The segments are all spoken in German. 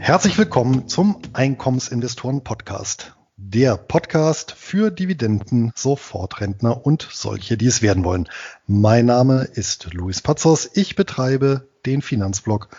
Herzlich willkommen zum Einkommensinvestoren-Podcast. Der Podcast für Dividenden, Sofortrentner und solche, die es werden wollen. Mein Name ist Luis Pazos. Ich betreibe den Finanzblog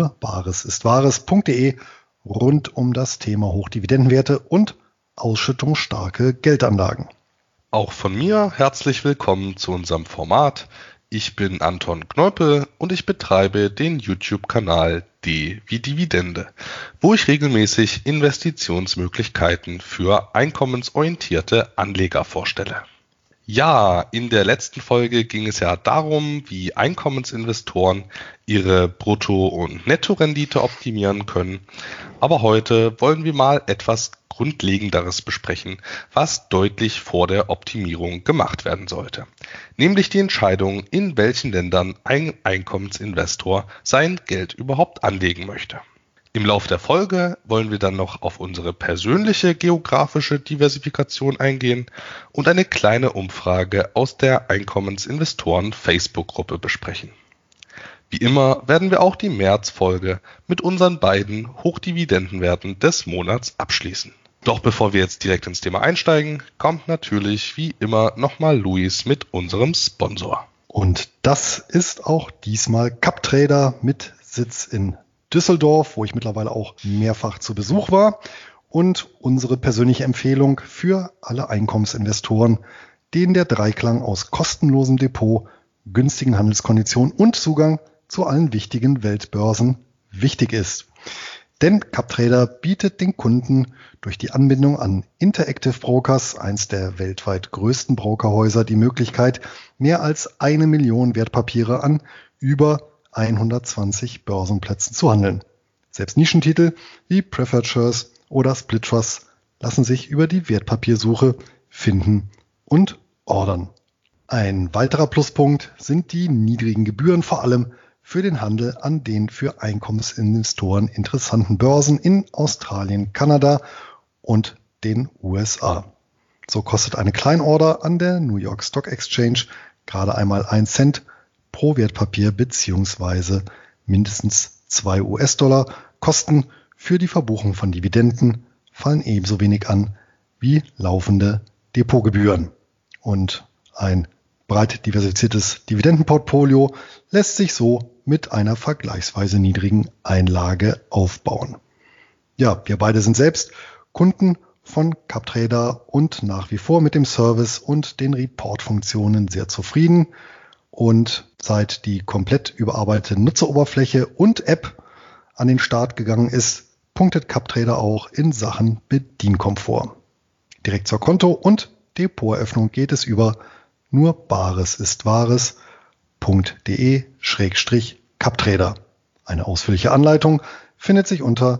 nurbaresistwahres.de rund um das Thema Hochdividendenwerte und ausschüttungsstarke Geldanlagen. Auch von mir herzlich willkommen zu unserem Format. Ich bin Anton Kneupel und ich betreibe den YouTube-Kanal D wie Dividende, wo ich regelmäßig Investitionsmöglichkeiten für einkommensorientierte Anleger vorstelle. Ja, in der letzten Folge ging es ja darum, wie Einkommensinvestoren ihre Brutto- und Nettorendite optimieren können. Aber heute wollen wir mal etwas Grundlegenderes besprechen, was deutlich vor der Optimierung gemacht werden sollte. Nämlich die Entscheidung, in welchen Ländern ein Einkommensinvestor sein Geld überhaupt anlegen möchte. Im Laufe der Folge wollen wir dann noch auf unsere persönliche geografische Diversifikation eingehen und eine kleine Umfrage aus der Einkommensinvestoren Facebook-Gruppe besprechen. Wie immer werden wir auch die März-Folge mit unseren beiden Hochdividendenwerten des Monats abschließen. Doch bevor wir jetzt direkt ins Thema einsteigen, kommt natürlich wie immer nochmal Luis mit unserem Sponsor. Und das ist auch diesmal CupTrader mit Sitz in Düsseldorf, wo ich mittlerweile auch mehrfach zu Besuch war, und unsere persönliche Empfehlung für alle Einkommensinvestoren, denen der Dreiklang aus kostenlosem Depot, günstigen Handelskonditionen und Zugang zu allen wichtigen Weltbörsen wichtig ist. Denn CupTrader bietet den Kunden durch die Anbindung an Interactive Brokers, eins der weltweit größten Brokerhäuser, die Möglichkeit, mehr als 1 Million Wertpapiere an über 120 Börsenplätzen zu handeln. Selbst Nischentitel wie Preferred Shares oder Split Trusts lassen sich über die Wertpapiersuche finden und ordern. Ein weiterer Pluspunkt sind die niedrigen Gebühren, vor allem für den Handel an den für Einkommensinvestoren interessanten Börsen in Australien, Kanada und den USA. So kostet eine Kleinorder an der New York Stock Exchange gerade einmal 1 Cent pro Wertpapier bzw. mindestens 2 US-Dollar. Kosten für die Verbuchung von Dividenden fallen ebenso wenig an wie laufende Depotgebühren. Und ein breit diversifiziertes Dividendenportfolio lässt sich so mit einer vergleichsweise niedrigen Einlage aufbauen. Ja, wir beide sind selbst Kunden von CupTrader und nach wie vor mit dem Service und den Report-Funktionen sehr zufrieden. Und seit die komplett überarbeitete Nutzeroberfläche und App an den Start gegangen ist, punktet CupTrader auch in Sachen Bedienkomfort. Direkt zur Konto- und Depoteröffnung geht es über nurbaresistwahres.de/CupTrader. Eine ausführliche Anleitung findet sich unter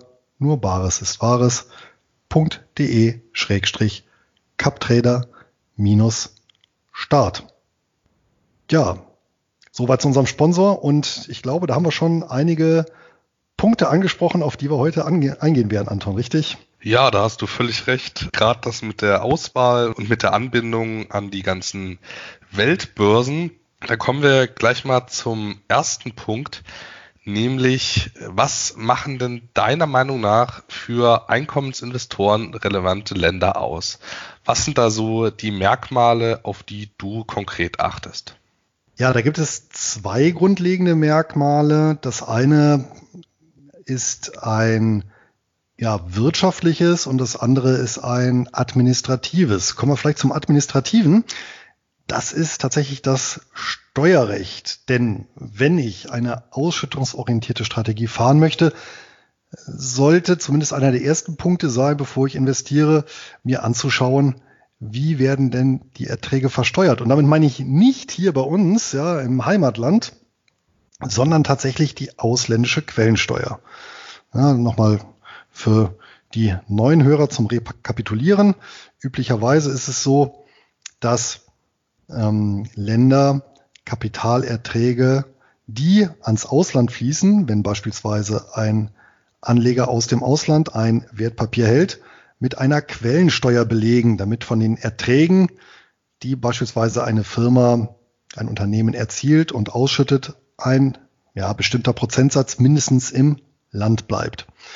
nurbaresistwahres.de/CupTrader-Start. Ja, soweit zu unserem Sponsor, und ich glaube, da haben wir schon einige Punkte angesprochen, auf die wir heute eingehen werden, Anton, richtig? Ja, da hast du völlig recht. Gerade das mit der Auswahl und mit der Anbindung an die ganzen Weltbörsen. Da kommen wir gleich mal zum ersten Punkt, nämlich was machen denn deiner Meinung nach für Einkommensinvestoren relevante Länder aus? Was sind da so die Merkmale, auf die du konkret achtest? Ja, da gibt es 2 grundlegende Merkmale. Das eine ist ein wirtschaftliches und das andere ist ein administratives. Kommen wir vielleicht zum Administrativen. Das ist tatsächlich das Steuerrecht. Denn wenn ich eine ausschüttungsorientierte Strategie fahren möchte, sollte zumindest einer der ersten Punkte sein, bevor ich investiere, mir anzuschauen, wie werden denn die Erträge versteuert. Und damit meine ich nicht hier bei uns, ja, im Heimatland, sondern tatsächlich die ausländische Quellensteuer. Ja, nochmal für die neuen Hörer zum Rekapitulieren. Üblicherweise ist es so, dass Länder Kapitalerträge, die ans Ausland fließen, wenn beispielsweise ein Anleger aus dem Ausland ein Wertpapier hält, mit einer Quellensteuer belegen, damit von den Erträgen, die beispielsweise eine Firma, ein Unternehmen erzielt und ausschüttet, ein bestimmter Prozentsatz mindestens im Land bleibt.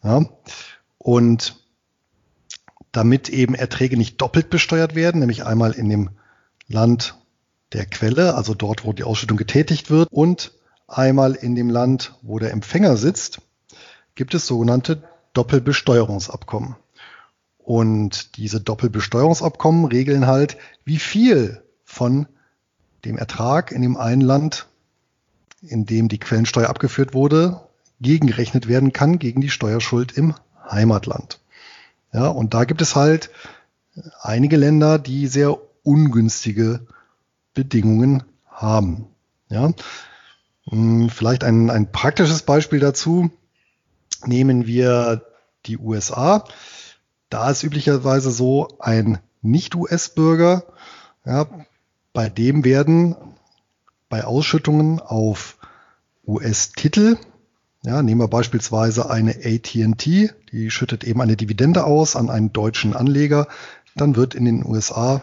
Ja? Und damit eben Erträge nicht doppelt besteuert werden, nämlich einmal in dem Land der Quelle, also dort, wo die Ausschüttung getätigt wird, und einmal in dem Land, wo der Empfänger sitzt, gibt es sogenannte Doppelbesteuerungsabkommen. Und diese Doppelbesteuerungsabkommen regeln halt, wie viel von dem Ertrag in dem einen Land, in dem die Quellensteuer abgeführt wurde, gegengerechnet werden kann gegen die Steuerschuld im Heimatland. Ja, und da gibt es halt einige Länder, die sehr ungünstige Bedingungen haben. Ja, vielleicht ein praktisches Beispiel dazu. Nehmen wir die USA. Da ist üblicherweise so, ein Nicht-US-Bürger, ja, bei dem werden bei Ausschüttungen auf US-Titel, ja, nehmen wir beispielsweise eine AT&T, die schüttet eben eine Dividende aus an einen deutschen Anleger, dann wird in den USA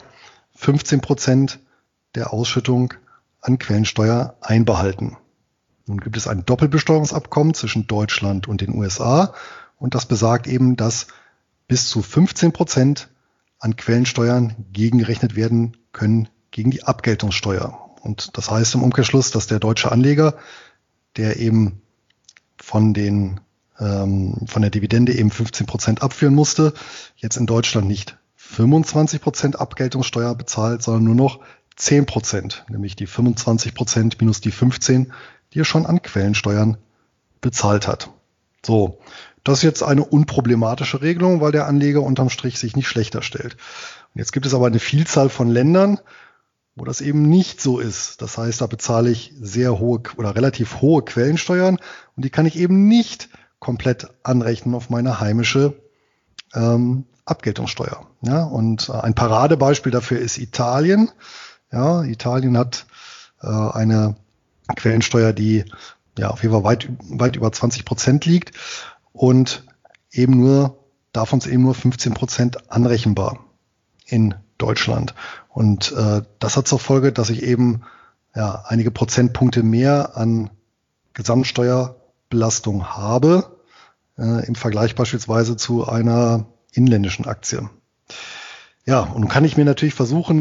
15% der Ausschüttung an Quellensteuer einbehalten. Nun gibt es ein Doppelbesteuerungsabkommen zwischen Deutschland und den USA und das besagt eben, dass bis zu 15% an Quellensteuern gegengerechnet werden können gegen die Abgeltungssteuer. Und das heißt im Umkehrschluss, dass der deutsche Anleger, der eben von der Dividende eben 15% abführen musste, jetzt in Deutschland nicht 25% Abgeltungssteuer bezahlt, sondern nur noch 10%, nämlich die 25% minus die 15%, die er schon an Quellensteuern bezahlt hat. So, das ist jetzt eine unproblematische Regelung, weil der Anleger unterm Strich sich nicht schlechter stellt. Und jetzt gibt es aber eine Vielzahl von Ländern, wo das eben nicht so ist. Das heißt, da bezahle ich sehr hohe oder relativ hohe Quellensteuern und die kann ich eben nicht komplett anrechnen auf meine heimische Abgeltungssteuer. Ja, und ein Paradebeispiel dafür ist Italien. Ja, Italien hat eine Quellensteuer, die ja auf jeden Fall weit über 20% liegt und davon ist eben nur 15% anrechenbar in Deutschland. Und das hat zur Folge, dass ich eben einige Prozentpunkte mehr an Gesamtsteuerbelastung habe, im Vergleich beispielsweise zu einer inländischen Aktie. Ja, und nun kann ich mir natürlich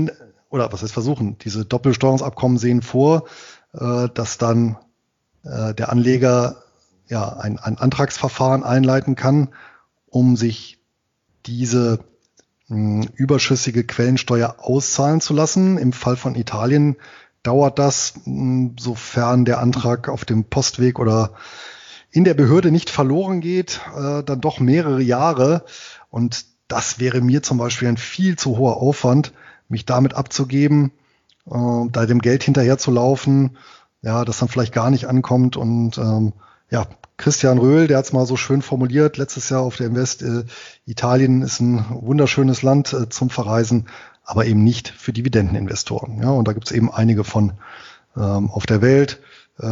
diese Doppelbesteuerungsabkommen sehen vor, dass dann der Anleger ein Antragsverfahren einleiten kann, um sich diese überschüssige Quellensteuer auszahlen zu lassen. Im Fall von Italien dauert das, sofern der Antrag auf dem Postweg oder in der Behörde nicht verloren geht, dann doch mehrere Jahre. Und das wäre mir zum Beispiel ein viel zu hoher Aufwand, mich damit abzugeben, da dem Geld hinterher zu laufen, das dann vielleicht gar nicht ankommt. Und Christian Röhl, der hat es mal so schön formuliert, letztes Jahr auf der Invest, Italien ist ein wunderschönes Land zum Verreisen, aber eben nicht für Dividendeninvestoren. Ja, und da gibt es eben einige von auf der Welt.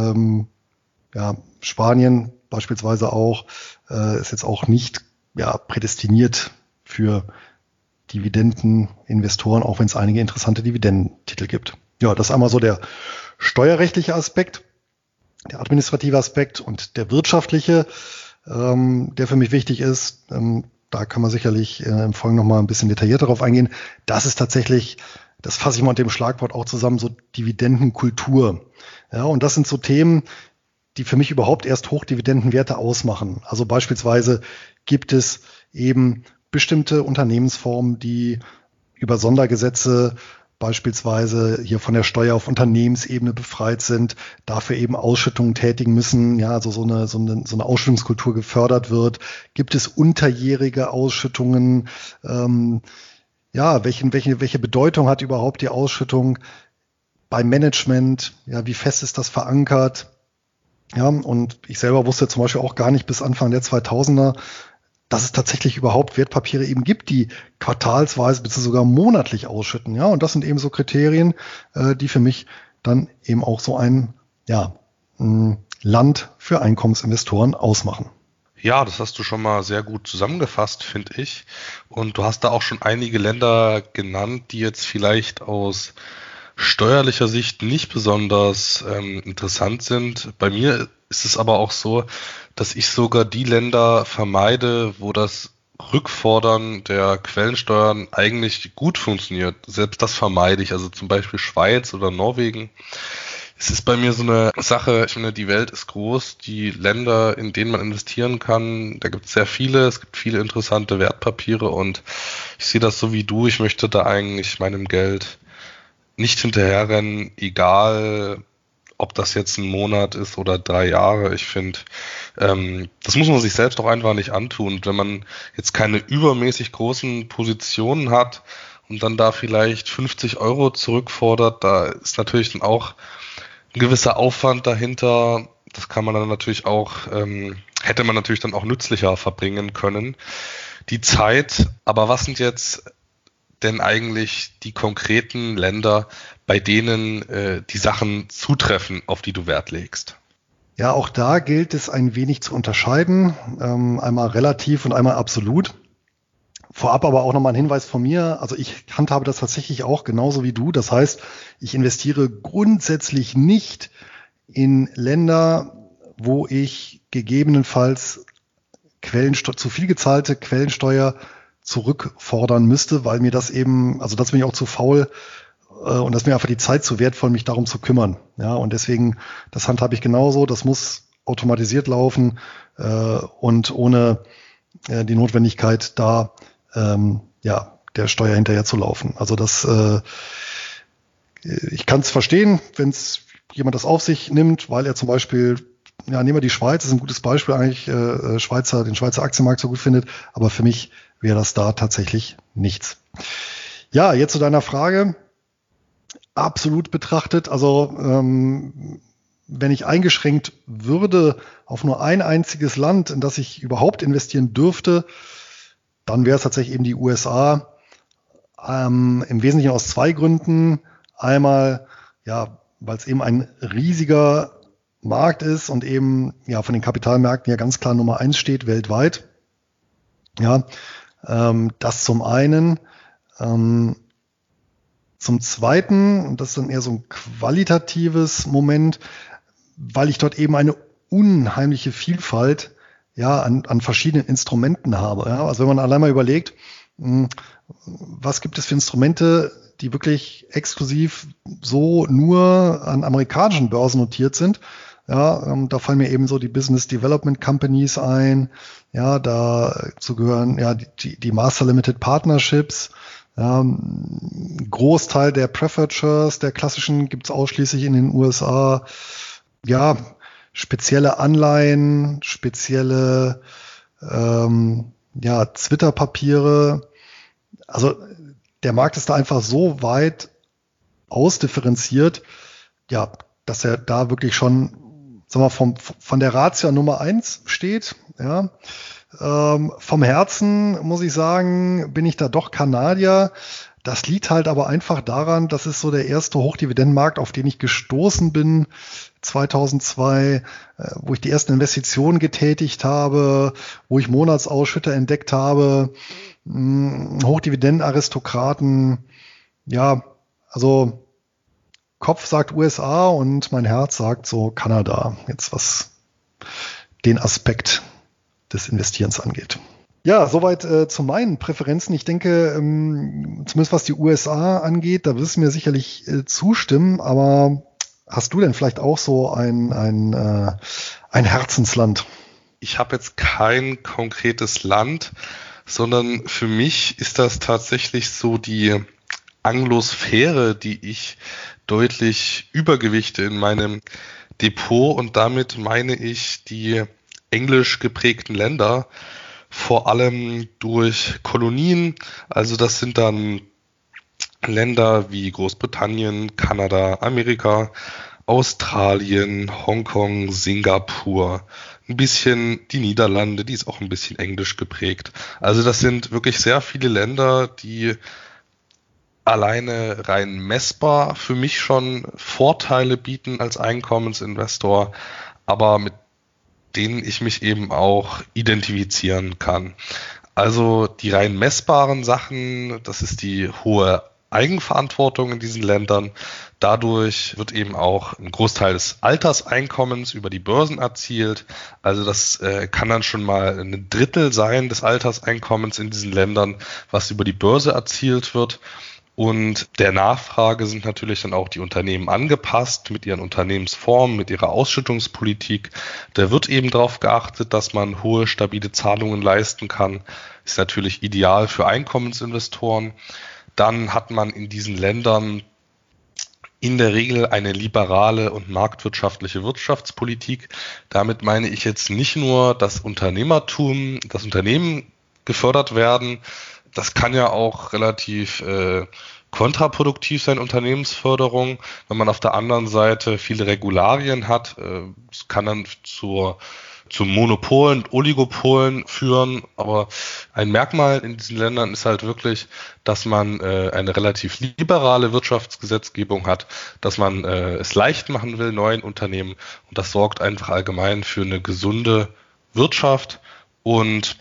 Spanien beispielsweise auch, ist jetzt auch nicht prädestiniert für Dividendeninvestoren, auch wenn es einige interessante Dividendentitel gibt. Ja, das ist einmal so der steuerrechtliche Aspekt, der administrative Aspekt und der wirtschaftliche, der für mich wichtig ist. Da kann man sicherlich im Folgenden noch mal ein bisschen detaillierter darauf eingehen. Das ist tatsächlich, das fasse ich mal unter dem Schlagwort auch zusammen, so Dividendenkultur. Ja, und das sind so Themen, die für mich überhaupt erst Hochdividendenwerte ausmachen. Also beispielsweise gibt es eben bestimmte Unternehmensformen, die über Sondergesetze beispielsweise hier von der Steuer auf Unternehmensebene befreit sind, dafür eben Ausschüttungen tätigen müssen, also so eine Ausschüttungskultur gefördert wird. Gibt es unterjährige Ausschüttungen? Welche Bedeutung hat überhaupt die Ausschüttung beim Management? Ja, wie fest ist das verankert? Ja, und ich selber wusste zum Beispiel auch gar nicht bis Anfang der 2000er, dass es tatsächlich überhaupt Wertpapiere eben gibt, die quartalsweise bzw. sogar monatlich ausschütten. Ja, und das sind eben so Kriterien, die für mich dann eben auch so ein Land für Einkommensinvestoren ausmachen. Ja, das hast du schon mal sehr gut zusammengefasst, finde ich. Und du hast da auch schon einige Länder genannt, die jetzt vielleicht aus steuerlicher Sicht nicht besonders interessant sind. Bei mir ist es aber auch so, dass ich sogar die Länder vermeide, wo das Rückfordern der Quellensteuern eigentlich gut funktioniert. Selbst das vermeide ich. Also zum Beispiel Schweiz oder Norwegen. Es ist bei mir so eine Sache, ich finde, die Welt ist groß, die Länder, in denen man investieren kann, da gibt es sehr viele, es gibt viele interessante Wertpapiere und ich sehe das so wie du, ich möchte da eigentlich meinem Geld nicht hinterherrennen, egal ob das jetzt ein Monat ist oder 3 Jahre. Ich finde, das muss man sich selbst auch einfach nicht antun. Wenn man jetzt keine übermäßig großen Positionen hat und dann da vielleicht 50 Euro zurückfordert, da ist natürlich dann auch ein gewisser Aufwand dahinter. Das kann man dann natürlich auch, hätte man natürlich dann auch nützlicher verbringen können. Die Zeit, aber was sind jetzt denn eigentlich die konkreten Länder, bei denen die Sachen zutreffen, auf die du Wert legst? Ja, auch da gilt es ein wenig zu unterscheiden, einmal relativ und einmal absolut. Vorab aber auch nochmal ein Hinweis von mir. Also ich handhabe das tatsächlich auch genauso wie du. Das heißt, ich investiere grundsätzlich nicht in Länder, wo ich gegebenenfalls zu viel gezahlte Quellensteuer zurückfordern müsste, weil mir das eben, also das bin ich auch zu faul und das ist mir einfach die Zeit zu wertvoll, mich darum zu kümmern. Ja, und deswegen, das handhabe ich genauso. Das muss automatisiert laufen und ohne die Notwendigkeit da der Steuer hinterher zu laufen. Also ich kann es verstehen, wenn es jemand das auf sich nimmt, weil er zum Beispiel, ja, nehmen wir die Schweiz, das ist ein gutes Beispiel eigentlich, den Schweizer Aktienmarkt so gut findet, aber für mich wäre das da tatsächlich nichts. Ja, jetzt zu deiner Frage. Absolut betrachtet, also wenn ich eingeschränkt würde auf nur ein einziges Land, in das ich überhaupt investieren dürfte, dann wäre es tatsächlich eben die USA. Im Wesentlichen aus 2 Gründen. Einmal, ja, weil es eben ein riesiger Markt ist und eben ja von den Kapitalmärkten ja ganz klar Nummer 1 steht weltweit. Ja, das zum einen. Zum Zweiten, und das ist dann eher so ein qualitatives Moment, weil ich dort eben eine unheimliche Vielfalt an verschiedenen Instrumenten habe. Ja? Also wenn man allein mal überlegt, was gibt es für Instrumente, die wirklich exklusiv so nur an amerikanischen Börsen notiert sind. Ja, da fallen mir eben so die Business Development Companies ein. Ja, dazu gehören ja die Master Limited Partnerships. Ja, ein Großteil der Preferred Shares, der klassischen, gibt's ausschließlich in den USA. Ja, spezielle Anleihen, spezielle Twitter-Papiere. Also der Markt ist da einfach so weit ausdifferenziert, ja, dass er da wirklich schon, sagen wir, von der Ratio Nummer 1 steht. Ja. Vom Herzen, muss ich sagen, bin ich da doch Kanadier. Das liegt halt aber einfach daran, das ist so der erste Hochdividendenmarkt, auf den ich gestoßen bin 2002, wo ich die ersten Investitionen getätigt habe, wo ich Monatsausschütter entdeckt habe, Hochdividendenaristokraten. Ja, also Kopf sagt USA und mein Herz sagt so Kanada, jetzt was den Aspekt des Investierens angeht. Ja, soweit zu meinen Präferenzen. Ich denke, zumindest was die USA angeht, da wirst du mir sicherlich zustimmen, aber hast du denn vielleicht auch so ein Herzensland? Ich habe jetzt kein konkretes Land, sondern für mich ist das tatsächlich so die Anglosphäre, die ich deutlich übergewichte in meinem Depot, und damit meine ich die englisch geprägten Länder, vor allem durch Kolonien. Also das sind dann Länder wie Großbritannien, Kanada, Amerika, Australien, Hongkong, Singapur, ein bisschen die Niederlande, die ist auch ein bisschen englisch geprägt. Also das sind wirklich sehr viele Länder, die alleine rein messbar für mich schon Vorteile bieten als Einkommensinvestor, aber mit denen ich mich eben auch identifizieren kann. Also die rein messbaren Sachen, das ist die hohe Eigenverantwortung in diesen Ländern. Dadurch wird eben auch ein Großteil des Alterseinkommens über die Börsen erzielt. Also das kann dann schon mal ein Drittel sein des Alterseinkommens in diesen Ländern, was über die Börse erzielt wird. Und der Nachfrage sind natürlich dann auch die Unternehmen angepasst mit ihren Unternehmensformen, mit ihrer Ausschüttungspolitik. Da wird eben darauf geachtet, dass man hohe, stabile Zahlungen leisten kann. Ist natürlich ideal für Einkommensinvestoren. Dann hat man in diesen Ländern in der Regel eine liberale und marktwirtschaftliche Wirtschaftspolitik. Damit meine ich jetzt nicht nur das Unternehmertum, das Unternehmen gefördert werden. Das kann ja auch relativ kontraproduktiv sein, Unternehmensförderung, wenn man auf der anderen Seite viele Regularien hat. Es kann dann zu Monopolen, Oligopolen führen, aber ein Merkmal in diesen Ländern ist halt wirklich, dass man eine relativ liberale Wirtschaftsgesetzgebung hat, dass man es leicht machen will, neuen Unternehmen, und das sorgt einfach allgemein für eine gesunde Wirtschaft und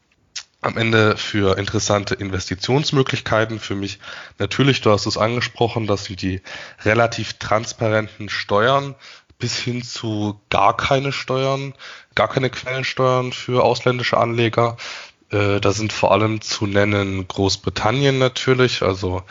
am Ende für interessante Investitionsmöglichkeiten für mich. Natürlich, du hast es angesprochen, das sind die relativ transparenten Steuern bis hin zu gar keine Steuern, gar keine Quellensteuern für ausländische Anleger. Da sind vor allem zu nennen Großbritannien natürlich, also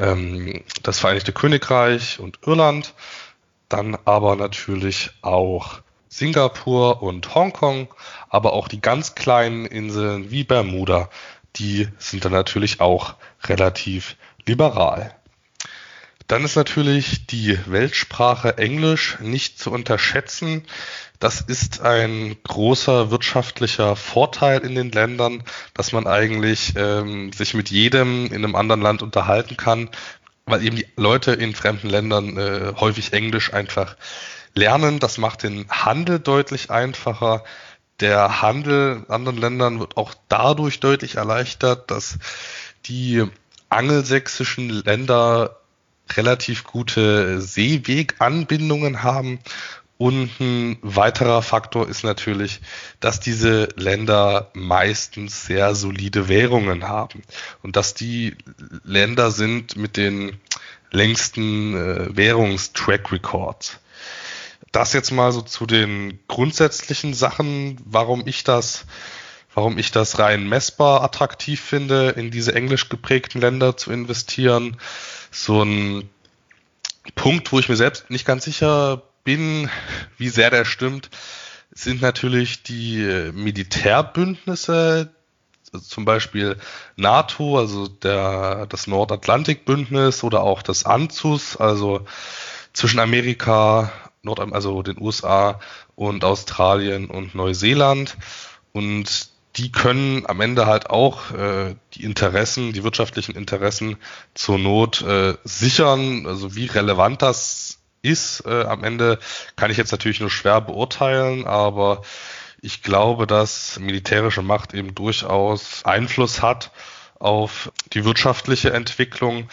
das Vereinigte Königreich und Irland, dann aber natürlich auch Singapur und Hongkong, aber auch die ganz kleinen Inseln wie Bermuda, die sind dann natürlich auch relativ liberal. Dann ist natürlich die Weltsprache Englisch nicht zu unterschätzen. Das ist ein großer wirtschaftlicher Vorteil in den Ländern, dass man eigentlich sich mit jedem in einem anderen Land unterhalten kann, weil eben die Leute in fremden Ländern häufig Englisch einfach lernen. Das macht den Handel deutlich einfacher. Der Handel in anderen Ländern wird auch dadurch deutlich erleichtert, dass die angelsächsischen Länder relativ gute Seeweganbindungen haben. Und ein weiterer Faktor ist natürlich, dass diese Länder meistens sehr solide Währungen haben und dass die Länder sind mit den längsten Währungstrack-Records. Das jetzt mal so zu den grundsätzlichen Sachen, warum ich das rein messbar attraktiv finde, in diese englisch geprägten Länder zu investieren. So ein Punkt, wo ich mir selbst nicht ganz sicher bin, wie sehr der stimmt, sind natürlich die Militärbündnisse, zum Beispiel NATO, also das Nordatlantikbündnis oder auch das ANZUS, also zwischen Amerika, also den USA und Australien und Neuseeland. Und die können am Ende halt auch die wirtschaftlichen Interessen zur Not sichern. Also wie relevant das ist, am Ende kann ich jetzt natürlich nur schwer beurteilen, aber ich glaube, dass militärische Macht eben durchaus Einfluss hat auf die wirtschaftliche Entwicklung.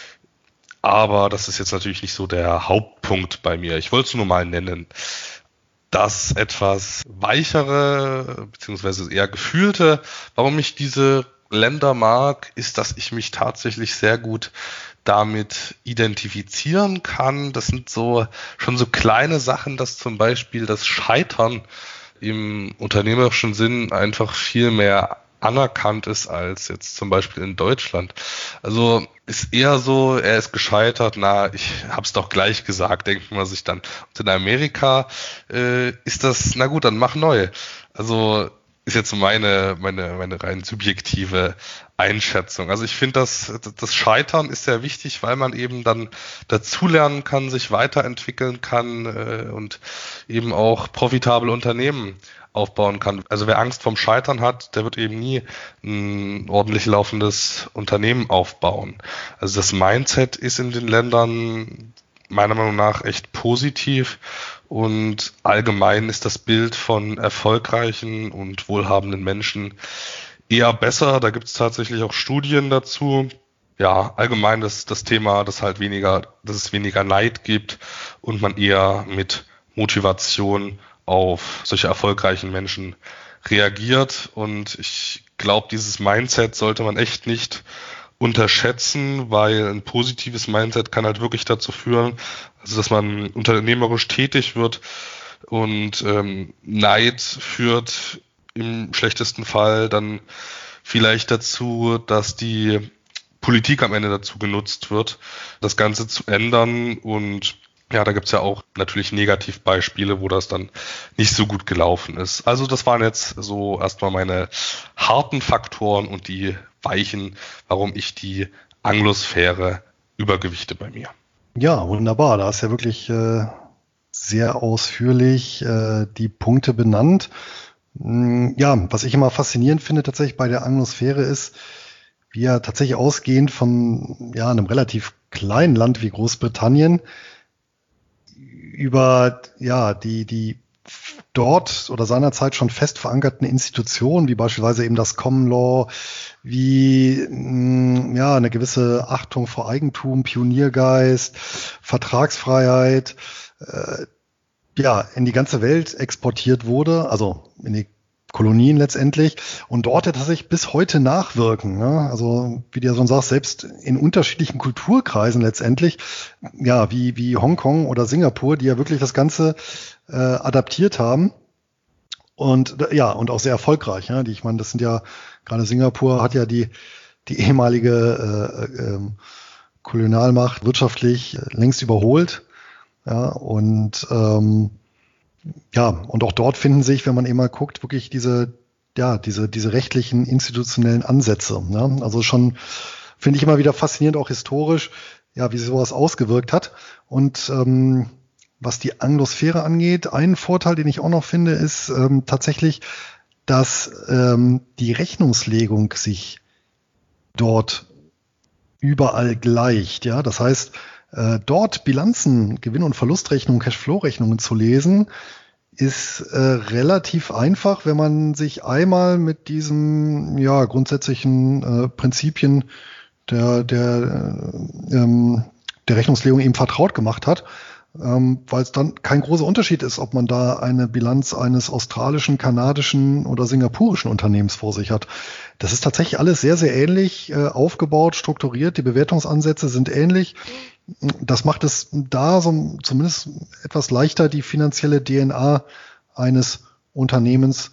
Aber das ist jetzt natürlich nicht so der Hauptpunkt bei mir. Ich wollte es nur mal nennen. Das etwas weichere, beziehungsweise eher gefühlte, warum ich diese Länder mag, ist, dass ich mich tatsächlich sehr gut damit identifizieren kann. Das sind schon so kleine Sachen, dass zum Beispiel das Scheitern im unternehmerischen Sinn einfach viel mehr anerkannt ist als jetzt zum Beispiel in Deutschland. Also ist eher so, er ist gescheitert, ich hab's doch gleich gesagt, denkt man sich dann. Und in Amerika ist das, na gut, dann mach neu. Also ist jetzt meine rein subjektive Einschätzung. Also ich finde, das Scheitern ist sehr wichtig, weil man eben dann dazulernen kann, sich weiterentwickeln kann und eben auch profitable Unternehmen aufbauen kann. Also wer Angst vorm Scheitern hat, der wird eben nie ein ordentlich laufendes Unternehmen aufbauen. Also das Mindset ist in den Ländern meiner Meinung nach echt positiv und allgemein ist das Bild von erfolgreichen und wohlhabenden Menschen eher besser. Da gibt es tatsächlich auch Studien dazu. Ja, allgemein das Thema, dass es weniger Neid gibt und man eher mit Motivation auf solche erfolgreichen Menschen reagiert. Und ich glaube, dieses Mindset sollte man echt nicht unterschätzen, weil ein positives Mindset kann halt wirklich dazu führen, also dass man unternehmerisch tätig wird und Neid führt im schlechtesten Fall dann vielleicht dazu, dass die Politik am Ende dazu genutzt wird, das Ganze zu ändern. Und ja, da gibt's ja auch natürlich Negativbeispiele, wo das dann nicht so gut gelaufen ist. Also das waren jetzt so erstmal meine harten Faktoren und die weichen, warum ich die Anglosphäre übergewichte bei mir. Ja, wunderbar. Da hast ja wirklich sehr ausführlich die Punkte benannt. Ja, was ich immer faszinierend finde tatsächlich bei der Anglosphäre ist, wie ja tatsächlich ausgehend von einem relativ kleinen Land wie Großbritannien über die dort oder seinerzeit schon fest verankerten Institutionen, wie beispielsweise eben das Common Law, wie eine gewisse Achtung vor Eigentum, Pioniergeist, Vertragsfreiheit, in die ganze Welt exportiert wurde, also in die Kolonien letztendlich, und dort ja tatsächlich bis heute nachwirken. Ne? Also wie du ja schon sagst, selbst in unterschiedlichen Kulturkreisen letztendlich, wie Hongkong oder Singapur, die ja wirklich das Ganze adaptiert haben und auch sehr erfolgreich. Ja? Ich meine, das sind ja, gerade Singapur hat ja die ehemalige Kolonialmacht wirtschaftlich längst überholt. Ja, und und auch dort finden sich, wenn man eben mal guckt, wirklich diese rechtlichen, institutionellen Ansätze. Ne? Also schon finde ich immer wieder faszinierend, auch historisch, wie sich sowas ausgewirkt hat. Und was die Anglosphäre angeht, ein Vorteil, den ich auch noch finde, ist tatsächlich, dass die Rechnungslegung sich dort überall gleicht. Ja, das heißt, dort Bilanzen, Gewinn- und Verlustrechnungen, Cashflow-Rechnungen zu lesen, ist relativ einfach, wenn man sich einmal mit diesen grundsätzlichen Prinzipien der Rechnungslegung eben vertraut gemacht hat, weil es dann kein großer Unterschied ist, ob man da eine Bilanz eines australischen, kanadischen oder singapurischen Unternehmens vor sich hat. Das ist tatsächlich alles sehr, sehr ähnlich aufgebaut, strukturiert. Die Bewertungsansätze sind ähnlich. Das macht es da so zumindest etwas leichter, die finanzielle DNA eines Unternehmens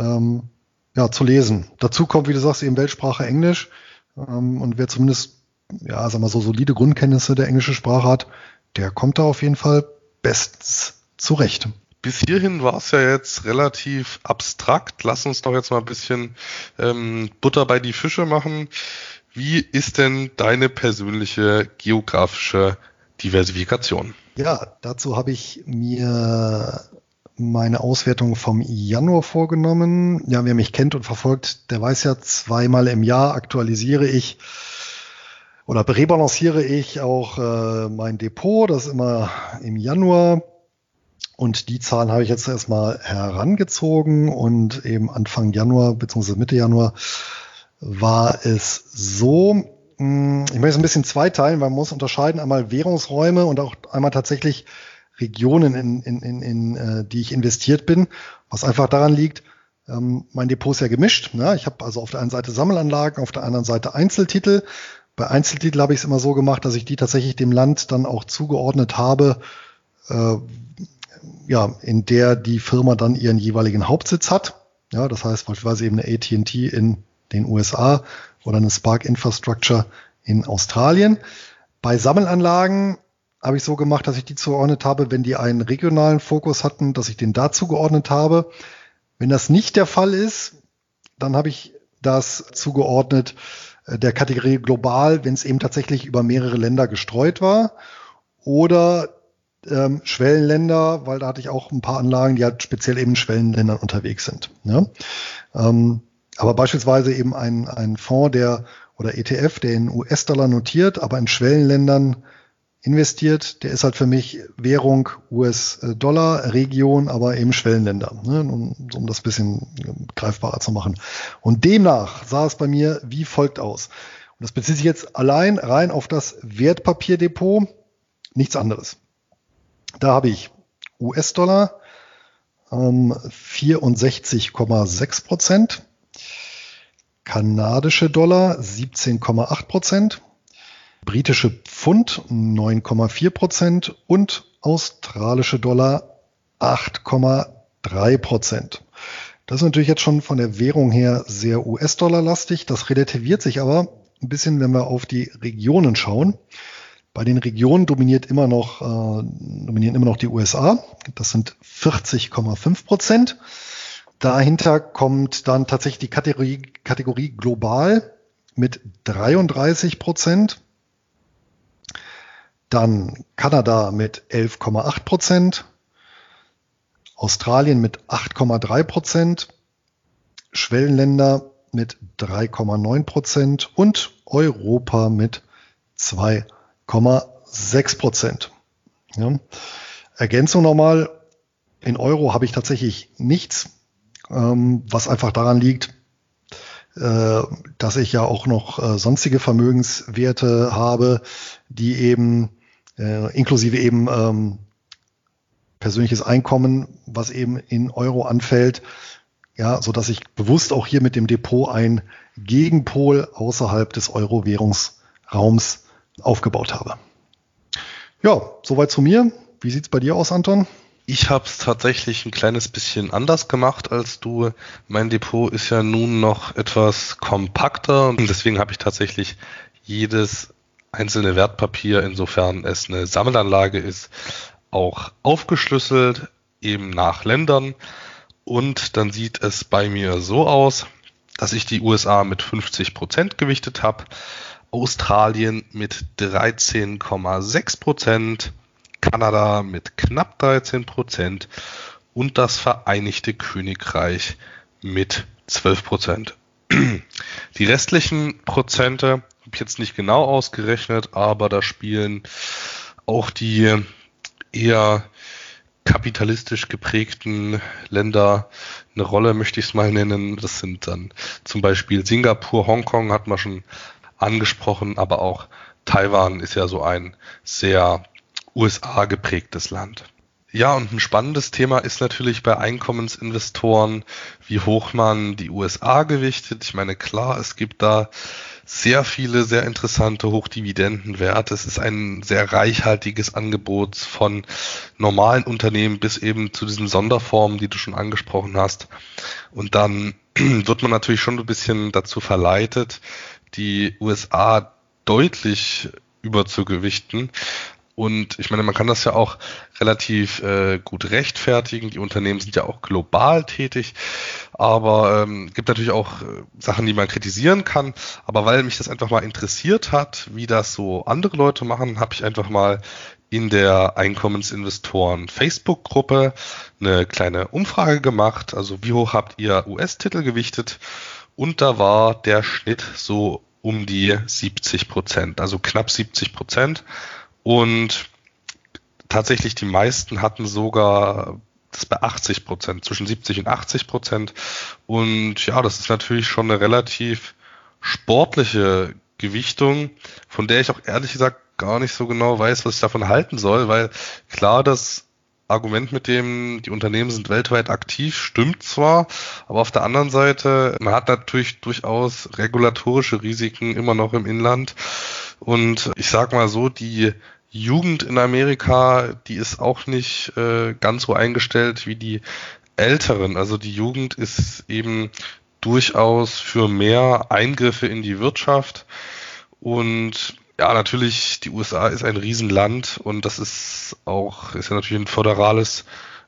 zu lesen. Dazu kommt, wie du sagst, eben Weltsprache Englisch. Und wer zumindest so solide Grundkenntnisse der englischen Sprache hat, der kommt da auf jeden Fall bestens zurecht. Bis hierhin war es ja jetzt relativ abstrakt. Lass uns doch jetzt mal ein bisschen Butter bei die Fische machen. Wie ist denn deine persönliche geografische Diversifikation? Ja, dazu habe ich mir meine Auswertung vom Januar vorgenommen. Ja, wer mich kennt und verfolgt, der weiß ja, 2-mal im Jahr aktualisiere ich oder rebalanciere ich auch mein Depot. Das ist immer im Januar. Und die Zahlen habe ich jetzt erstmal herangezogen und eben Anfang Januar bzw. Mitte Januar war es so, ich möchte es ein bisschen zweiteilen, weil man muss unterscheiden, einmal Währungsräume und auch einmal tatsächlich Regionen, in die ich investiert bin, was einfach daran liegt, mein Depot ist ja gemischt. Ne? Ich habe also auf der einen Seite Sammelanlagen, auf der anderen Seite Einzeltitel. Bei Einzeltitel habe ich es immer so gemacht, dass ich die tatsächlich dem Land dann auch zugeordnet habe, in der die Firma dann ihren jeweiligen Hauptsitz hat. Ja, das heißt beispielsweise eben eine AT&T in den USA oder eine Spark Infrastructure in Australien. Bei Sammelanlagen habe ich so gemacht, dass ich die zugeordnet habe, wenn die einen regionalen Fokus hatten, dass ich den da zugeordnet habe. Wenn das nicht der Fall ist, dann habe ich das zugeordnet der Kategorie global, wenn es eben tatsächlich über mehrere Länder gestreut war. Oder Schwellenländer, weil da hatte ich auch ein paar Anlagen, die halt speziell eben in Schwellenländern unterwegs sind. Ne? Aber beispielsweise eben ein Fonds, oder ETF, der in US-Dollar notiert, aber in Schwellenländern investiert, der ist halt für mich Währung US-Dollar, Region, aber eben Schwellenländer, ne? Um das ein bisschen greifbarer zu machen. Und demnach sah es bei mir wie folgt aus. Und das bezieht sich jetzt allein rein auf das Wertpapierdepot, nichts anderes. Da habe ich US-Dollar 64,6%, kanadische Dollar 17,8%, britische Pfund 9,4% und australische Dollar 8,3%. Das ist natürlich jetzt schon von der Währung her sehr US-Dollar-lastig. Das relativiert sich aber ein bisschen, wenn wir auf die Regionen schauen. Bei den Regionen dominieren immer noch die USA. Das sind 40,5%. Dahinter kommt dann tatsächlich die Kategorie global mit 33%. Dann Kanada mit 11,8%. Australien mit 8,3%, Schwellenländer mit 3,9% und Europa mit 2,6%. Ja. Ergänzung nochmal, in Euro habe ich tatsächlich nichts, was einfach daran liegt, dass ich ja auch noch sonstige Vermögenswerte habe, die eben inklusive eben persönliches Einkommen, was eben in Euro anfällt, ja, so dass ich bewusst auch hier mit dem Depot einen Gegenpol außerhalb des Euro-Währungsraums aufgebaut habe. Ja, soweit zu mir. Wie sieht's bei dir aus, Anton? Ich habe es tatsächlich ein kleines bisschen anders gemacht als du. Mein Depot ist ja nun noch etwas kompakter und deswegen habe ich tatsächlich jedes einzelne Wertpapier, insofern es eine Sammelanlage ist, auch aufgeschlüsselt, eben nach Ländern. Und dann sieht es bei mir so aus, dass ich die USA mit 50% gewichtet habe, Australien mit 13,6%, Kanada mit knapp 13% und das Vereinigte Königreich mit 12%. Die restlichen Prozente habe ich jetzt nicht genau ausgerechnet, aber da spielen auch die eher kapitalistisch geprägten Länder eine Rolle, möchte ich es mal nennen. Das sind dann zum Beispiel Singapur, Hongkong hat man schon angesprochen, aber auch Taiwan ist ja so ein sehr USA geprägtes Land. Ja, und ein spannendes Thema ist natürlich bei Einkommensinvestoren, wie hoch man die USA gewichtet. Ich meine, klar, es gibt da sehr viele, sehr interessante Hochdividendenwerte. Es ist ein sehr reichhaltiges Angebot von normalen Unternehmen bis eben zu diesen Sonderformen, die du schon angesprochen hast. Und dann wird man natürlich schon ein bisschen dazu verleitet, die USA deutlich überzugewichten. Und ich meine, man kann das ja auch relativ gut rechtfertigen. Die Unternehmen sind ja auch global tätig, aber gibt natürlich auch Sachen, die man kritisieren kann. Aber weil mich das einfach mal interessiert hat, wie das so andere Leute machen, habe ich einfach mal in der Einkommensinvestoren Facebook-Gruppe eine kleine Umfrage gemacht. Also wie hoch habt ihr US-Titel gewichtet? Und da war der Schnitt so um die 70%, also knapp 70%. Und tatsächlich die meisten hatten sogar das bei 80%, zwischen 70 und 80%. Und ja, das ist natürlich schon eine relativ sportliche Gewichtung, von der ich auch ehrlich gesagt gar nicht so genau weiß, was ich davon halten soll, weil klar, das Argument mit dem, die Unternehmen sind weltweit aktiv, stimmt zwar, aber auf der anderen Seite, man hat natürlich durchaus regulatorische Risiken immer noch im Inland. Und ich sag mal so, die Jugend in Amerika, die ist auch nicht ganz so eingestellt wie die Älteren. Also die Jugend ist eben durchaus für mehr Eingriffe in die Wirtschaft. Und ja, natürlich, die USA ist ein Riesenland und das ist ja natürlich ein föderales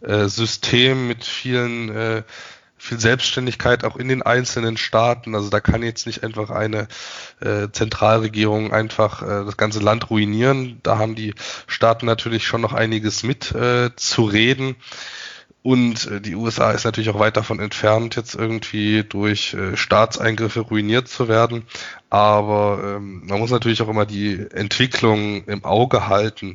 System mit viel Selbstständigkeit auch in den einzelnen Staaten. Also da kann jetzt nicht einfach eine Zentralregierung einfach das ganze Land ruinieren. Da haben die Staaten natürlich schon noch einiges mit zu reden. Und die USA ist natürlich auch weit davon entfernt, jetzt irgendwie durch Staatseingriffe ruiniert zu werden. Aber man muss natürlich auch immer die Entwicklung im Auge halten.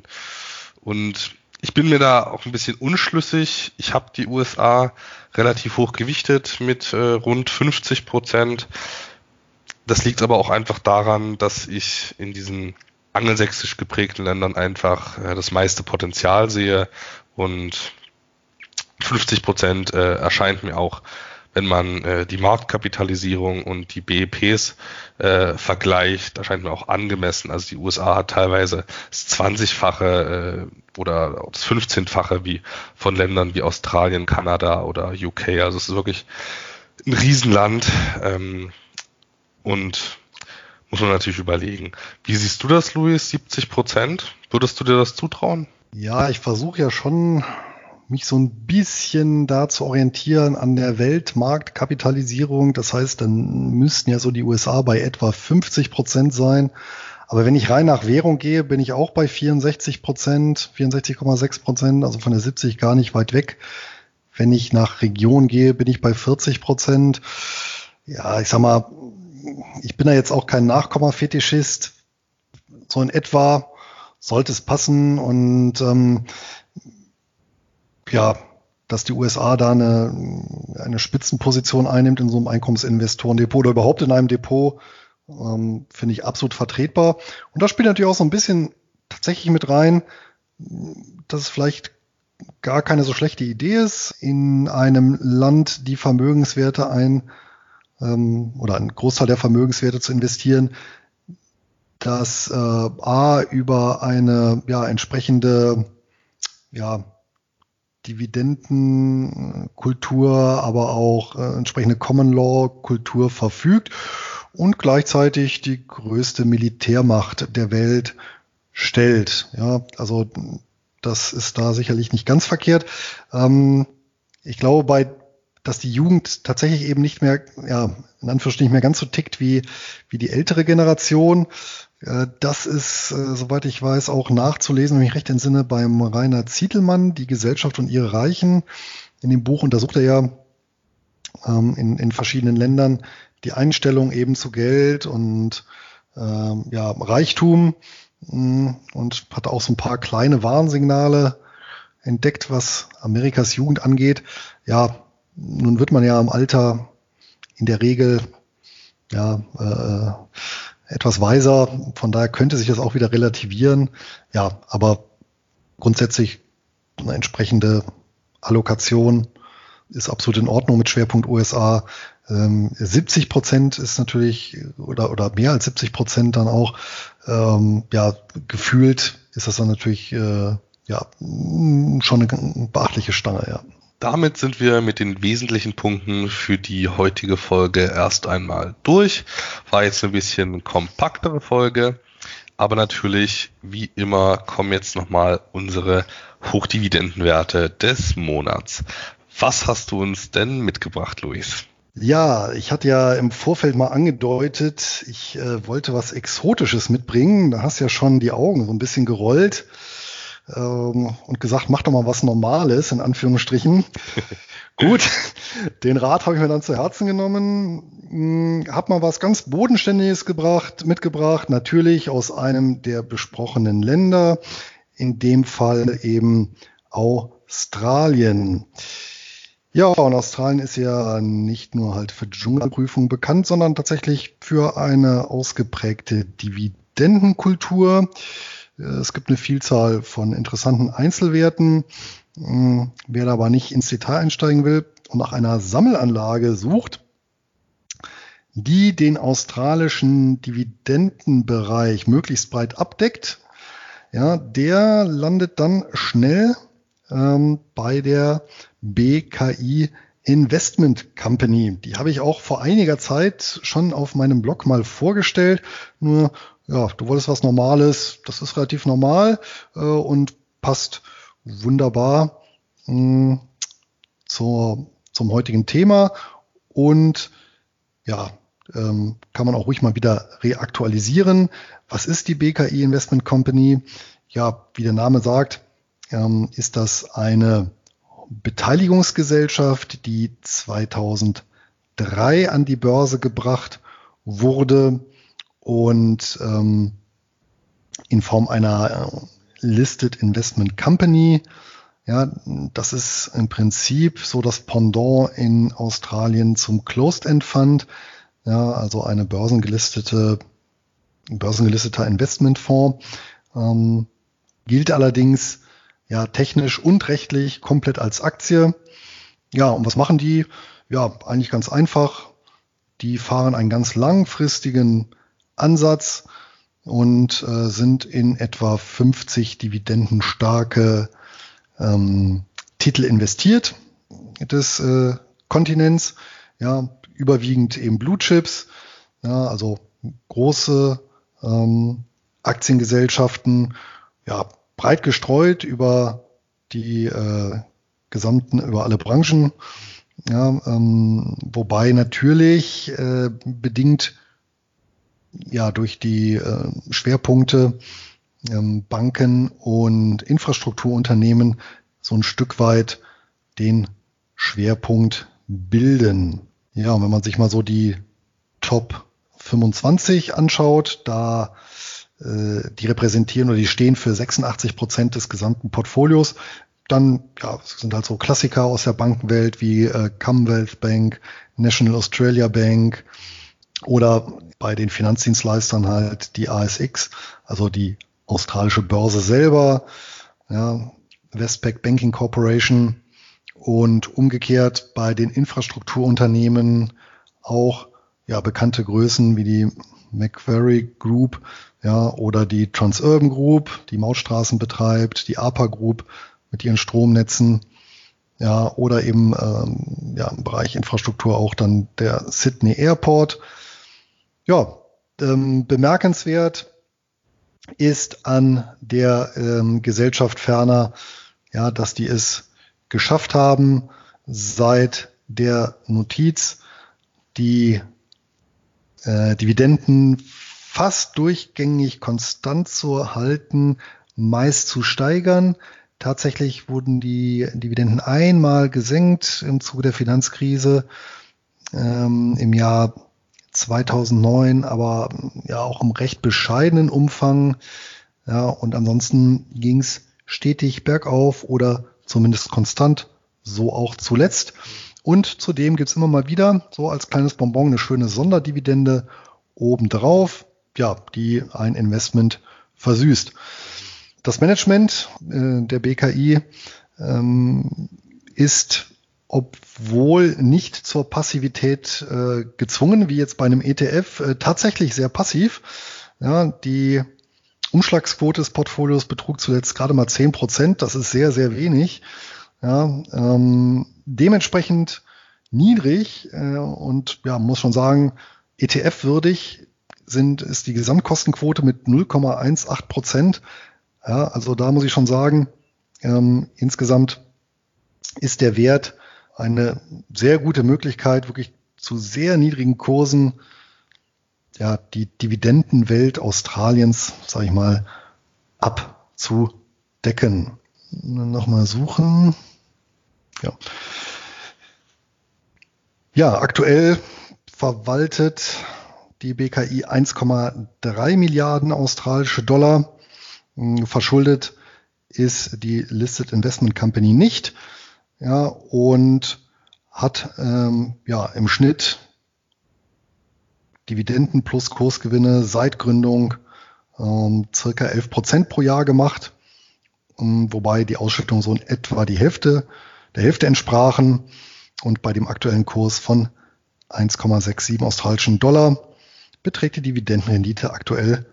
Und ich bin mir da auch ein bisschen unschlüssig. Ich habe die USA relativ hoch gewichtet mit rund 50%. Das liegt aber auch einfach daran, dass ich in diesen angelsächsisch geprägten Ländern einfach das meiste Potenzial sehe und 50% erscheint mir auch wenn man die Marktkapitalisierung und die BEPs vergleicht, erscheint mir auch angemessen. Also die USA hat teilweise das 20-fache oder das 15-fache wie von Ländern wie Australien, Kanada oder UK. Also es ist wirklich ein Riesenland und muss man natürlich überlegen. Wie siehst du das, Luis? 70%? Würdest du dir das zutrauen? Ja, ich versuche ja schon, mich so ein bisschen da zu orientieren an der Weltmarktkapitalisierung. Das heißt, dann müssten ja so die USA bei etwa 50% sein. Aber wenn ich rein nach Währung gehe, bin ich auch bei 64%, 64,6%, also von der 70 gar nicht weit weg. Wenn ich nach Region gehe, bin ich bei 40%. Ja, ich sag mal, ich bin da jetzt auch kein Nachkommafetischist. So in etwa sollte es passen und ja, dass die USA da eine Spitzenposition einnimmt in so einem Einkommensinvestorendepot oder überhaupt in einem Depot, finde ich absolut vertretbar. Und da spielt natürlich auch so ein bisschen tatsächlich mit rein, dass es vielleicht gar keine so schlechte Idee ist, in einem Land die Vermögenswerte oder einen Großteil der Vermögenswerte zu investieren, dass über eine entsprechende Dividendenkultur, aber auch entsprechende Common Law Kultur verfügt und gleichzeitig die größte Militärmacht der Welt stellt. Ja, also das ist da sicherlich nicht ganz verkehrt. Ich glaube, dass die Jugend tatsächlich eben nicht mehr, in Anführungsstrichen nicht mehr ganz so tickt wie die ältere Generation. Das ist, soweit ich weiß, auch nachzulesen, wenn ich mich recht entsinne, beim Rainer Zietelmann, Die Gesellschaft und ihre Reichen. In dem Buch untersucht er ja in verschiedenen Ländern die Einstellung eben zu Geld und Reichtum und hat auch so ein paar kleine Warnsignale entdeckt, was Amerikas Jugend angeht. Ja, nun wird man ja im Alter in der Regel etwas weiser, von daher könnte sich das auch wieder relativieren. Ja, aber grundsätzlich eine entsprechende Allokation ist absolut in Ordnung mit Schwerpunkt USA. 70% ist natürlich, oder mehr als 70% dann auch, gefühlt ist das dann natürlich, schon eine beachtliche Stange, ja. Damit sind wir mit den wesentlichen Punkten für die heutige Folge erst einmal durch. War jetzt ein bisschen kompaktere Folge, aber natürlich, wie immer, kommen jetzt nochmal unsere Hochdividendenwerte des Monats. Was hast du uns denn mitgebracht, Luis? Ja, ich hatte ja im Vorfeld mal angedeutet, ich wollte was Exotisches mitbringen. Da hast ja schon die Augen so ein bisschen gerollt und gesagt, mach doch mal was Normales, in Anführungsstrichen. Gut, den Rat habe ich mir dann zu Herzen genommen, habe mal was ganz Bodenständiges mitgebracht, natürlich aus einem der besprochenen Länder, in dem Fall eben Australien. Ja, und Australien ist ja nicht nur halt für Dschungelprüfung bekannt, sondern tatsächlich für eine ausgeprägte Dividendenkultur. Es gibt eine Vielzahl von interessanten Einzelwerten. Wer da aber nicht ins Detail einsteigen will und nach einer Sammelanlage sucht, die den australischen Dividendenbereich möglichst breit abdeckt, ja, der landet dann schnell bei der BKI Investment Company. Die habe ich auch vor einiger Zeit schon auf meinem Blog mal vorgestellt. Nur, ja, du wolltest was Normales. Das ist relativ normal und passt wunderbar zum heutigen Thema. Und ja, kann man auch ruhig mal wieder reaktualisieren. Was ist die BKI Investment Company? Ja, wie der Name sagt, ist das eine Beteiligungsgesellschaft, die 2003 an die Börse gebracht wurde und in Form einer Listed Investment Company. Ja, das ist im Prinzip so das Pendant in Australien zum Closed-End Fund. Ja, also eine börsengelisteter Investmentfonds. Gilt allerdings ja technisch und rechtlich komplett als Aktie. Ja, und was machen die? Ja, eigentlich ganz einfach. Die fahren einen ganz langfristigen Ansatz und sind in etwa 50 dividendenstarke Titel investiert des Kontinents. Ja, überwiegend eben Blue Chips, ja, also große Aktiengesellschaften, ja, breit gestreut über die über alle Branchen. Ja, wobei natürlich bedingt ja durch die Schwerpunkte Banken und Infrastrukturunternehmen so ein Stück weit den Schwerpunkt bilden. Ja, und wenn man sich mal so die Top 25 anschaut, da die repräsentieren oder die stehen für 86% des gesamten Portfolios. Dann ja, sind halt so Klassiker aus der Bankenwelt wie Commonwealth Bank, National Australia Bank oder bei den Finanzdienstleistern halt die ASX, also die australische Börse selber, ja, Westpac Banking Corporation und umgekehrt bei den Infrastrukturunternehmen auch ja, bekannte Größen wie die Macquarie Group, ja, oder die Transurban Group, die Mautstraßen betreibt, die APA Group mit ihren Stromnetzen, ja, oder eben ja, im Bereich Infrastruktur auch dann der Sydney Airport. Ja, bemerkenswert ist an der Gesellschaft ferner, ja, dass die es geschafft haben, seit der Notiz die Dividenden fast durchgängig konstant zu halten, meist zu steigern. Tatsächlich wurden die Dividenden einmal gesenkt im Zuge der Finanzkrise im Jahr 2009, aber ja auch im recht bescheidenen Umfang. Ja, und ansonsten ging es stetig bergauf oder zumindest konstant, so auch zuletzt. Und zudem gibt es immer mal wieder so als kleines Bonbon eine schöne Sonderdividende obendrauf, ja, die ein Investment versüßt. Das Management der BKI ist, obwohl nicht zur Passivität gezwungen, wie jetzt bei einem ETF, tatsächlich sehr passiv. Ja, die Umschlagsquote des Portfolios betrug zuletzt gerade mal 10%. Das ist sehr, sehr wenig. Ja, dementsprechend niedrig und ja, muss schon sagen, ETF-würdig ist die Gesamtkostenquote mit 0,18%. Ja, also da muss ich schon sagen, insgesamt ist der Wert eine sehr gute Möglichkeit, wirklich zu sehr niedrigen Kursen ja, die Dividendenwelt Australiens, sage ich mal, abzudecken. Nochmal suchen. Ja. Ja, aktuell verwaltet die BKI 1,3 Milliarden australische Dollar. Verschuldet ist die Listed Investment Company nicht. Ja, und hat ja im Schnitt Dividenden plus Kursgewinne seit Gründung circa 11% pro Jahr gemacht, wobei die Ausschüttungen so in etwa der Hälfte entsprachen und bei dem aktuellen Kurs von 1,67 australischen Dollar beträgt die Dividendenrendite aktuell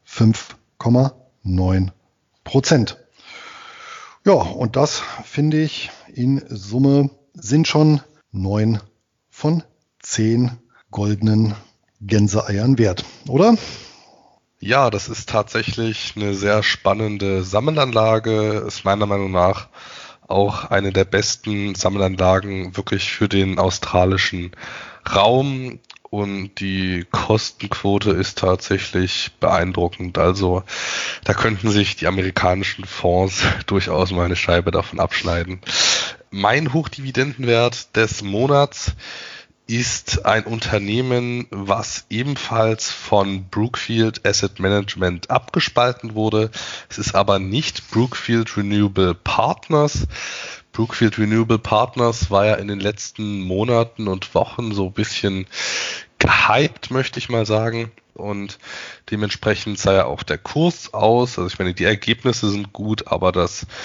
5,9%. Ja, und das finde ich in Summe sind schon 9 von 10 goldenen Gänseeiern wert, oder? Ja, das ist tatsächlich eine sehr spannende Sammelanlage, ist meiner Meinung nach auch eine der besten Sammelanlagen wirklich für den australischen Raum und die Kostenquote ist tatsächlich beeindruckend. Also da könnten sich die amerikanischen Fonds durchaus mal eine Scheibe davon abschneiden. Mein Hochdividendenwert des Monats ist ein Unternehmen, was ebenfalls von Brookfield Asset Management abgespalten wurde. Es ist aber nicht Brookfield Renewable Partners. Brookfield Renewable Partners war ja in den letzten Monaten und Wochen so ein bisschen gehypt, möchte ich mal sagen. Und dementsprechend sah ja auch der Kurs aus. Also ich meine, die Ergebnisse sind gut, aber das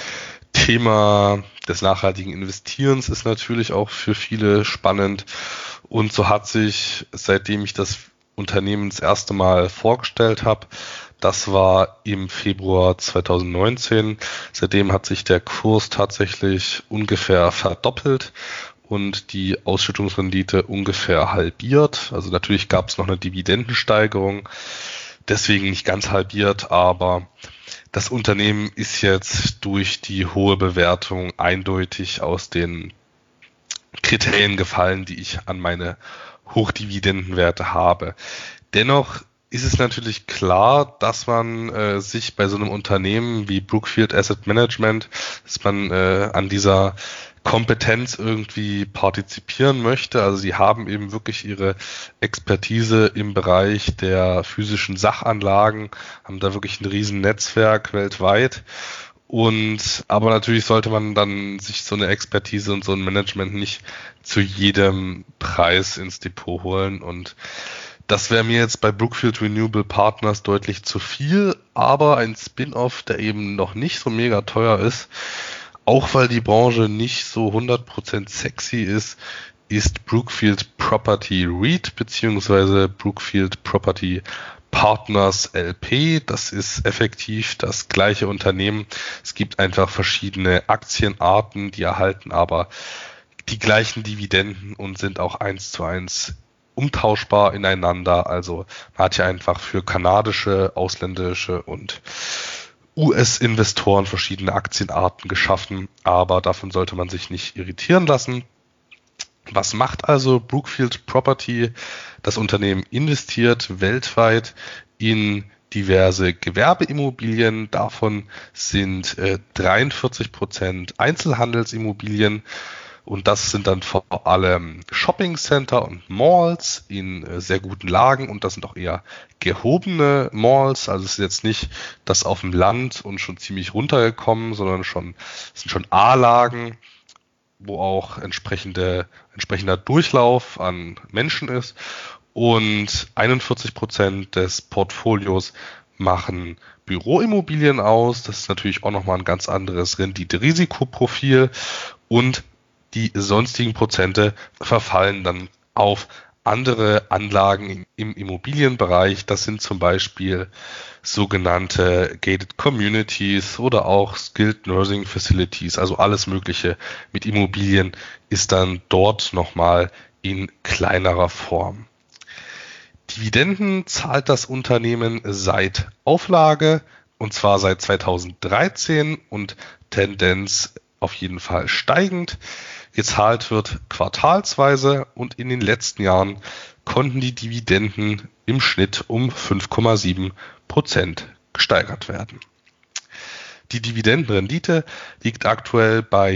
Thema des nachhaltigen Investierens ist natürlich auch für viele spannend. Und so hat sich, seitdem ich das Unternehmen das erste Mal vorgestellt habe, das war im Februar 2019. Seitdem hat sich der Kurs tatsächlich ungefähr verdoppelt und die Ausschüttungsrendite ungefähr halbiert. Also natürlich gab es noch eine Dividendensteigerung, deswegen nicht ganz halbiert, aber das Unternehmen ist jetzt durch die hohe Bewertung eindeutig aus den Kriterien gefallen, die ich an meine Hochdividendenwerte habe. Dennoch ist es natürlich klar, dass man sich bei so einem Unternehmen wie Brookfield Asset Management, dass man an dieser Kompetenz irgendwie partizipieren möchte. Also sie haben eben wirklich ihre Expertise im Bereich der physischen Sachanlagen, haben da wirklich ein riesen Netzwerk weltweit. Aber natürlich sollte man dann sich so eine Expertise und so ein Management nicht zu jedem Preis ins Depot holen. Und das wäre mir jetzt bei Brookfield Renewable Partners deutlich zu viel, aber ein Spin-off, der eben noch nicht so mega teuer ist, auch weil die Branche nicht so 100% sexy ist Brookfield Property REIT beziehungsweise Brookfield Property Partners LP. Das ist effektiv das gleiche Unternehmen. Es gibt einfach verschiedene Aktienarten, die erhalten aber die gleichen Dividenden und sind auch 1:1 umtauschbar ineinander. Also man hat ja einfach für kanadische, ausländische und US-Investoren verschiedene Aktienarten geschaffen, aber davon sollte man sich nicht irritieren lassen. Was macht also Brookfield Property? Das Unternehmen investiert weltweit in diverse Gewerbeimmobilien. Davon sind 43% Einzelhandelsimmobilien. Und das sind dann vor allem Shoppingcenter und Malls in sehr guten Lagen. Und das sind auch eher gehobene Malls. Also es ist jetzt nicht das auf dem Land und schon ziemlich runtergekommen, sondern es sind schon A-Lagen, wo auch entsprechender Durchlauf an Menschen ist. Und 41% des Portfolios machen Büroimmobilien aus. Das ist natürlich auch nochmal ein ganz anderes Rendite-Risikoprofil. Und die sonstigen Prozente verfallen dann auf andere Anlagen im Immobilienbereich. Das sind zum Beispiel sogenannte Gated Communities oder auch Skilled Nursing Facilities. Also alles Mögliche mit Immobilien ist dann dort nochmal in kleinerer Form. Dividenden zahlt das Unternehmen seit Auflage und zwar seit 2013 und Tendenz auf jeden Fall steigend. Gezahlt wird quartalsweise und in den letzten Jahren konnten die Dividenden im Schnitt um 5,7% gesteigert werden. Die Dividendenrendite liegt aktuell bei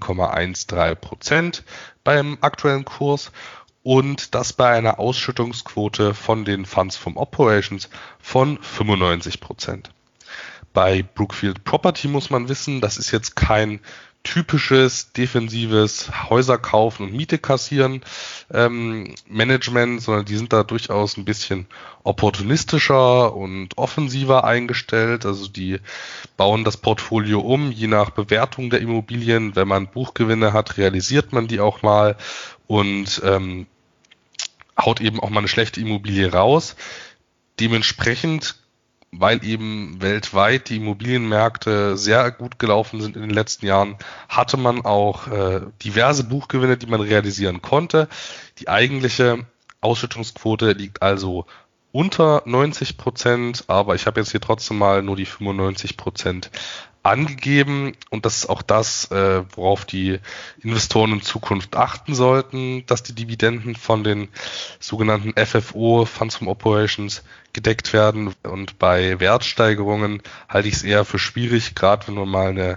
7,13% beim aktuellen Kurs und das bei einer Ausschüttungsquote von den Funds from Operations von 95%. Bei Brookfield Property muss man wissen, das ist jetzt kein typisches defensives Häuser kaufen und Miete kassieren Management, sondern die sind da durchaus ein bisschen opportunistischer und offensiver eingestellt. Also die bauen das Portfolio um, je nach Bewertung der Immobilien. Wenn man Buchgewinne hat, realisiert man die auch mal und haut eben auch mal eine schlechte Immobilie raus. Dementsprechend, weil eben weltweit die Immobilienmärkte sehr gut gelaufen sind in den letzten Jahren, hatte man auch diverse Buchgewinne, die man realisieren konnte. Die eigentliche Ausschüttungsquote liegt also unter 90%, aber ich habe jetzt hier trotzdem mal nur die 95% angegeben und das ist auch das, worauf die Investoren in Zukunft achten sollten, dass die Dividenden von den sogenannten FFO, Funds from Operations, gedeckt werden und bei Wertsteigerungen halte ich es eher für schwierig, gerade wenn wir mal eine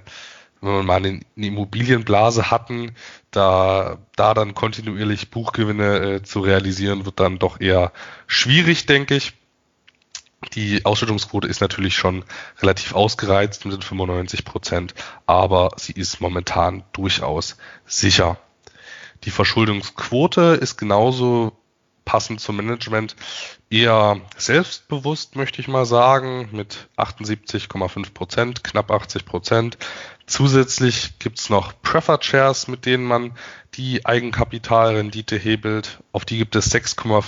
Immobilienblase hatten, da dann kontinuierlich Buchgewinne zu realisieren, wird dann doch eher schwierig, denke ich. Die Ausschüttungsquote ist natürlich schon relativ ausgereizt mit den 95%, aber sie ist momentan durchaus sicher. Die Verschuldungsquote ist genauso passend zum Management, eher selbstbewusst, möchte ich mal sagen, mit 78,5%, knapp 80%. Zusätzlich gibt's noch Preferred Shares, mit denen man die Eigenkapitalrendite hebelt. Auf die gibt es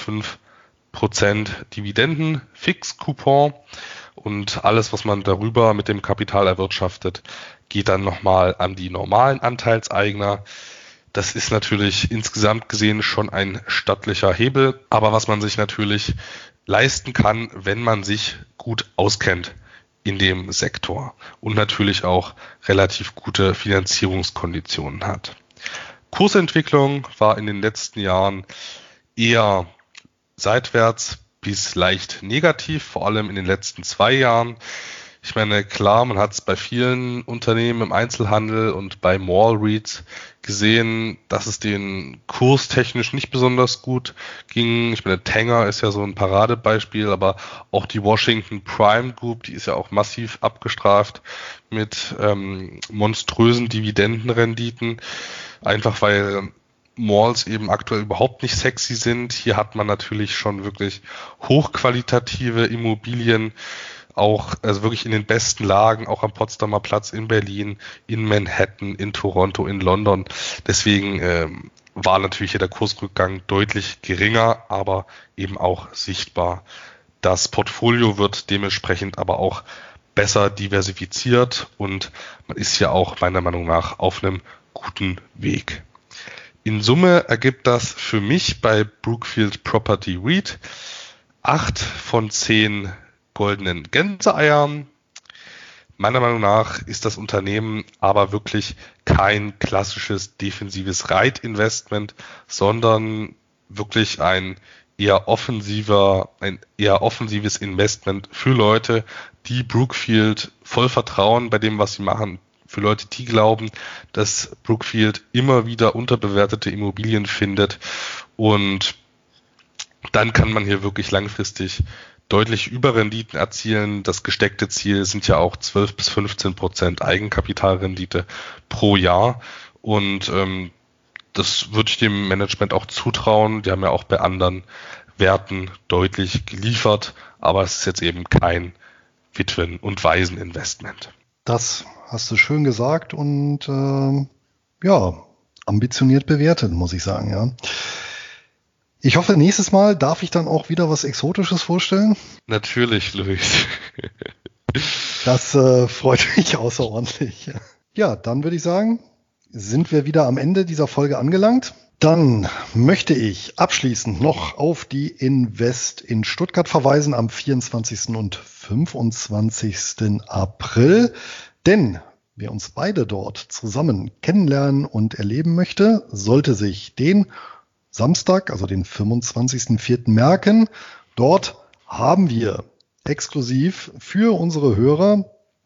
6,5% Dividenden, Fix-Coupon, und alles, was man darüber mit dem Kapital erwirtschaftet, geht dann nochmal an die normalen Anteilseigner. Das ist natürlich insgesamt gesehen schon ein stattlicher Hebel, aber was man sich natürlich leisten kann, wenn man sich gut auskennt in dem Sektor und natürlich auch relativ gute Finanzierungskonditionen hat. Kursentwicklung war in den letzten Jahren eher seitwärts bis leicht negativ, vor allem in den letzten 2 Jahren. Ich meine, klar, man hat es bei vielen Unternehmen im Einzelhandel und bei Mall REITs gesehen, dass es denen kurstechnisch nicht besonders gut ging. Ich meine, Tanger ist ja so ein Paradebeispiel, aber auch die Washington Prime Group, die ist ja auch massiv abgestraft mit monströsen Dividendenrenditen, einfach weil Malls eben aktuell überhaupt nicht sexy sind. Hier hat man natürlich schon wirklich hochqualitative Immobilien, auch also wirklich in den besten Lagen, auch am Potsdamer Platz in Berlin, in Manhattan, in Toronto, in London. Deswegen war natürlich hier der Kursrückgang deutlich geringer, aber eben auch sichtbar. Das Portfolio wird dementsprechend aber auch besser diversifiziert und man ist hier auch meiner Meinung nach auf einem guten Weg. In Summe ergibt das für mich bei Brookfield Property REIT 8 von 10 goldenen Gänseeiern. Meiner Meinung nach ist das Unternehmen aber wirklich kein klassisches defensives Reitinvestment, sondern wirklich ein eher offensives Investment für Leute, die Brookfield voll vertrauen bei dem, was sie machen. Für Leute, die glauben, dass Brookfield immer wieder unterbewertete Immobilien findet, und dann kann man hier wirklich langfristig deutlich Überrenditen erzielen. Das gesteckte Ziel sind ja auch 12-15% Eigenkapitalrendite pro Jahr, und das würde ich dem Management auch zutrauen. Die haben ja auch bei anderen Werten deutlich geliefert, aber es ist jetzt eben kein Witwen- und Waiseninvestment. Das hast du schön gesagt und ambitioniert bewertet, muss ich sagen, ja. Ich hoffe, nächstes Mal darf ich dann auch wieder was Exotisches vorstellen. Natürlich, Luis. Das freut mich außerordentlich. Ja, dann würde ich sagen, sind wir wieder am Ende dieser Folge angelangt. Dann möchte ich abschließend noch auf die Invest in Stuttgart verweisen am 24. und 25. April. Denn wer uns beide dort zusammen kennenlernen und erleben möchte, sollte sich den Samstag, also den 25.04. merken. Dort haben wir exklusiv für unsere Hörer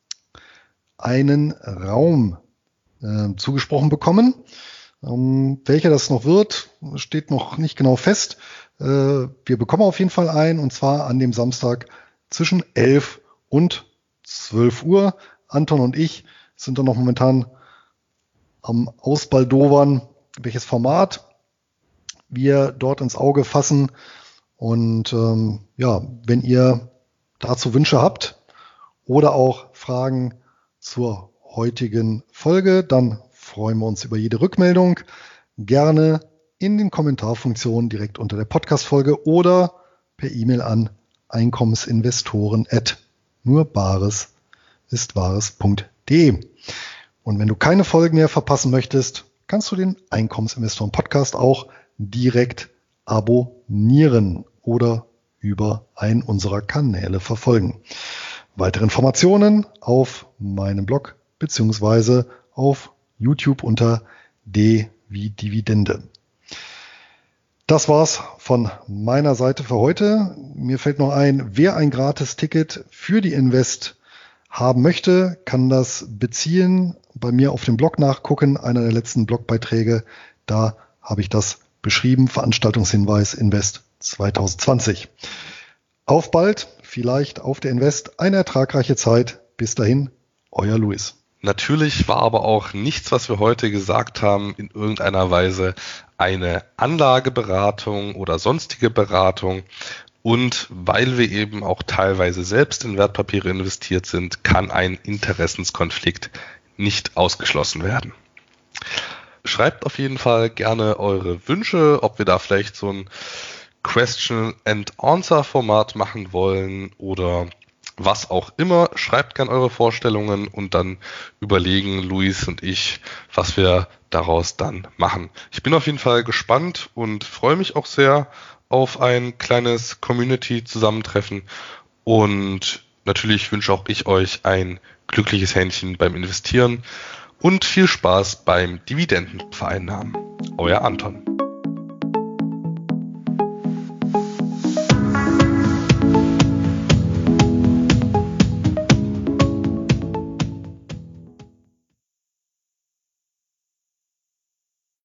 einen Raum zugesprochen bekommen. Welcher das noch wird, steht noch nicht genau fest. Wir bekommen auf jeden Fall einen, und zwar an dem Samstag zwischen 11 und 12 Uhr. Anton und ich sind dann noch momentan am Ausbaldowern, welches Format wir dort ins Auge fassen. Und wenn ihr dazu Wünsche habt oder auch Fragen zur heutigen Folge, dann freuen wir uns über jede Rückmeldung. Gerne in den Kommentarfunktionen direkt unter der Podcast-Folge oder per E-Mail an einkommensinvestoren@nurbaresistwahres.de. Und wenn du keine Folgen mehr verpassen möchtest, kannst du den Einkommensinvestoren-Podcast auch direkt abonnieren oder über einen unserer Kanäle verfolgen. Weitere Informationen auf meinem Blog beziehungsweise auf YouTube unter D wie Dividende. Das war's von meiner Seite für heute. Mir fällt noch ein, wer ein Gratis-Ticket für die Invest haben möchte, kann das beziehen. Bei mir auf dem Blog nachgucken, einer der letzten Blogbeiträge. Da habe ich das beschrieben. Veranstaltungshinweis Invest 2020. Auf bald, vielleicht auf der Invest. Eine ertragreiche Zeit. Bis dahin, euer Luis. Natürlich war aber auch nichts, was wir heute gesagt haben, in irgendeiner Weise eine Anlageberatung oder sonstige Beratung. Und weil wir eben auch teilweise selbst in Wertpapiere investiert sind, kann ein Interessenskonflikt nicht ausgeschlossen werden. Schreibt auf jeden Fall gerne eure Wünsche, ob wir da vielleicht so ein Question-and-Answer-Format machen wollen oder was auch immer. Schreibt gerne eure Vorstellungen und dann überlegen Luis und ich, was wir daraus dann machen. Ich bin auf jeden Fall gespannt und freue mich auch sehr auf ein kleines Community-Zusammentreffen und natürlich wünsche auch ich euch ein glückliches Händchen beim Investieren und viel Spaß beim Dividendenvereinnahmen. Euer Anton.